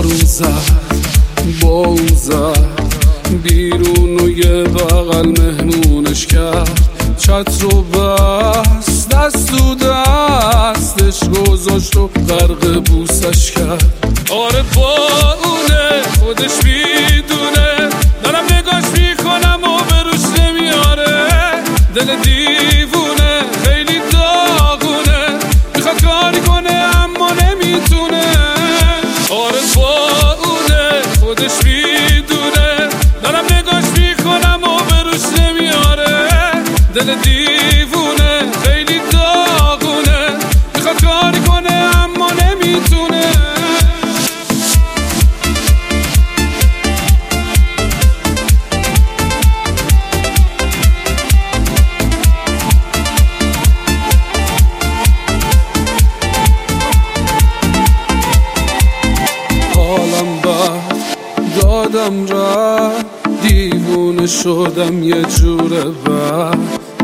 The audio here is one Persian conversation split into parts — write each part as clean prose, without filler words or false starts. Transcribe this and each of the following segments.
بارون زد باون زد بیرون و یه بغل مهمونش کرد، چتر رو بست دست تو دستش گذاشت و غرق بوسش کرد. آره با اونه خودش میدونه، دارم نگاش میکنم و بروش نمیاره. دل دیوونه خیلی داغونه، میخواد کاری کنه اما نمیتونه. آره با اونه خودش میدونه، دارم نگاش میکنم و بروش نمیاره. دل دیوونه خیلی داغونه، میخواد کاری کنه اما نمیتونه. حالم بد دادم رفت، دیوونه شدم یه جوره بد.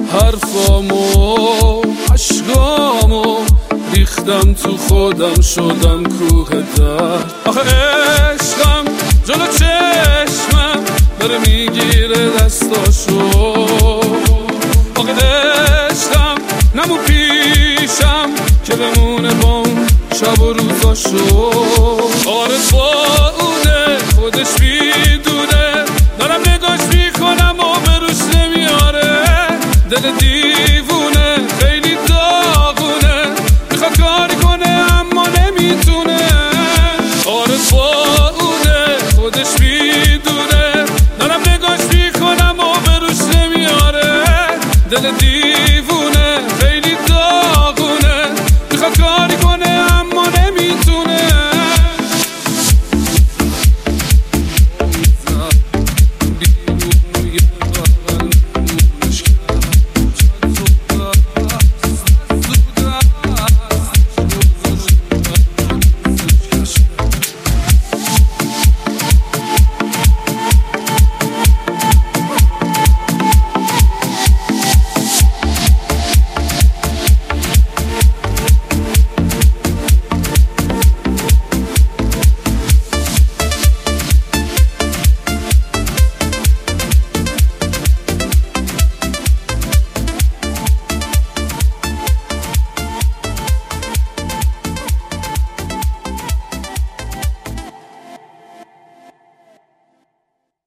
حرفامو عشقامو ریختم تو خودم، شدم کوه درد. آخه عشقم جلو چشمم داره میگیره دستاشو. آخه عشقم نمو پیشم که بمونه با اون شب و روزاشو. آره با اونه خودش میدونه، دارم نگاش میکنم و بروش نمیاره. دل دیو